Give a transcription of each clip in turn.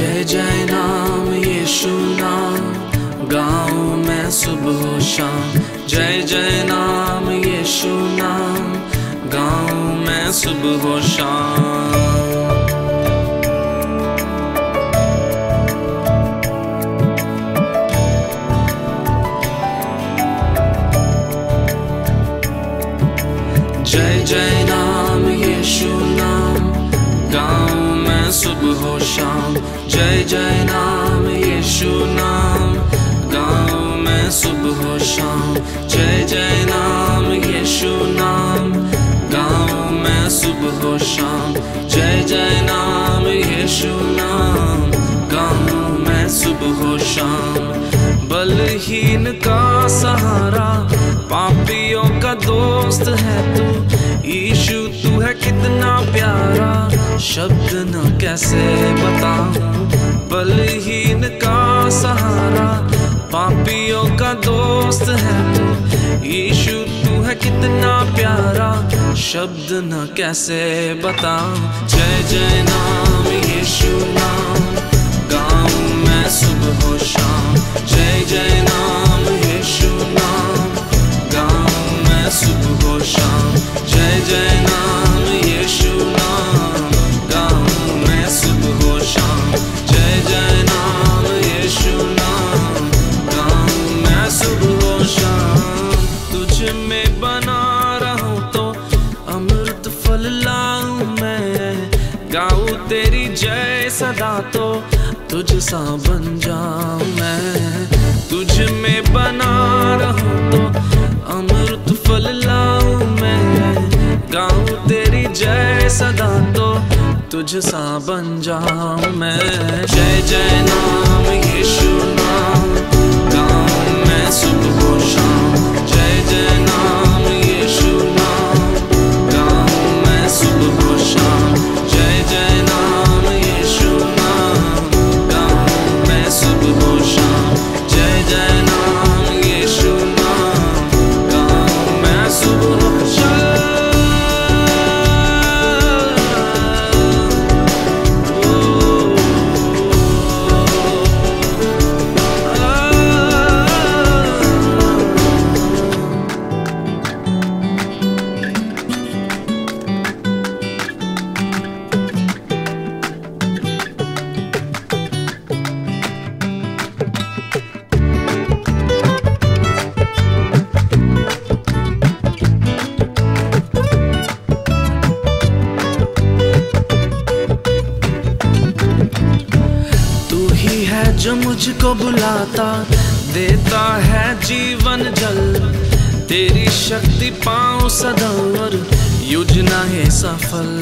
जय जय नाम यीशु नाम गाऊं मैं सुबह शाम। जय जय नाम यीशु नाम गाऊं मैं सुबह शाम। जय जय नाम यीशु नाम गाऊं मैं सुबह शाम। जय जय नाम यीशु नाम गाऊं मैं सुबह शाम। जय जय नाम यीशु नाम गाऊं मैं सुबह शाम। जय जय नाम यीशु नाम गाऊं मैं सुबह शाम। बलहीन का सहारा पापियों का दोस्त है तू यीशु, तू है कितना प्यारा शब्द न कैसे बताऊं। बलहीन का सहारा पापियों का दोस्त है तू यीशु, तू है कितना प्यारा शब्द न कैसे बताऊं। जय जय नाम यीशु नाम गाऊं मैं सुबह शाम। जय जय नाम यीशु नाम गाऊं मैं सुबह शाम। जय जय नाम यीशु नाम गाऊं मैं सुबह शाम। जय जय नाम यीशु नाम गाऊं मैं सुबह शाम। तुझ में बना रहूं तो अमृत फल लाऊं मैं, गाऊं तेरी जय सदा तो तुझ सा बन जाऊं मैं। तुझ में बना रहूं तो अमृत फल लाऊं मैं, गाऊं तेरी जय सदा तो तुझ सा बन जाऊं मैं। जय जय नाम यीशु नाम गाऊं मैं सुबह शाम। जय जय नाम यीशु नाम गाऊं मैं सुबह शाम। जय जय नाम यीशु नाम गाऊं मैं सुबह शाम। जय जय नाम यीशु नाम गाऊं मैं सुबह शाम। जो मुझको बुलाता देता है जीवन जल, तेरी शक्ति पाऊं सदा और योजना है सफल।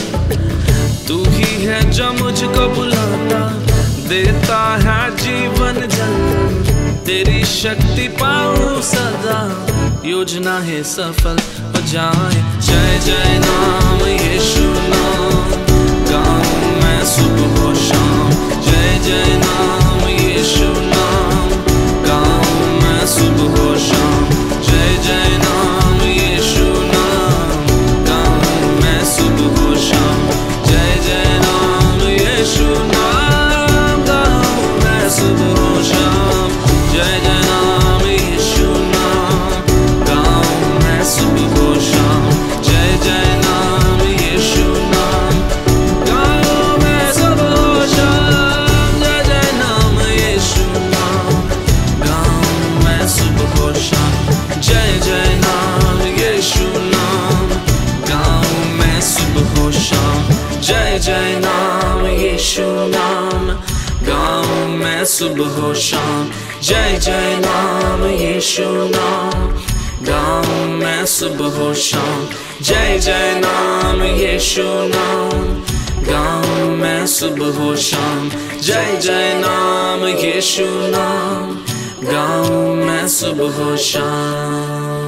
तू ही है जो मुझको बुलाता देता है जीवन जल, तेरी शक्ति पाऊं सदा योजना है सफल हो जाए। जय जय नाम यीशु नाम गाऊं मैं सुबह शाम। जय जय नाम यीशु नाम गाऊं मैं सुबह शाम। जय जय नाम यीशु नाम गाऊं मैं सुबह शाम। जय जय नाम यीशु नाम गाऊं मैं सुबह शाम। जय जय नाम यीशु नाम गाऊं मैं सुबह शाम। जय जय नाम यीशु नाम गाऊं मैं सुबह शाम। जय जय नाम यीशु नाम गाऊं मैं सुबह शाम। जय जय नाम यीशु नाम गाऊं मैं सुबह शाम। जय जय नाम यीशु नाम गाऊं मैं सुबह शाम। जय जय नाम यीशु नाम गाऊं मैं सुबह शाम। जय जय नाम यीशु नाम गाऊं मैं सुबह शाम। जय जय नाम यीशु नाम गाऊं मैं सुबह शाम।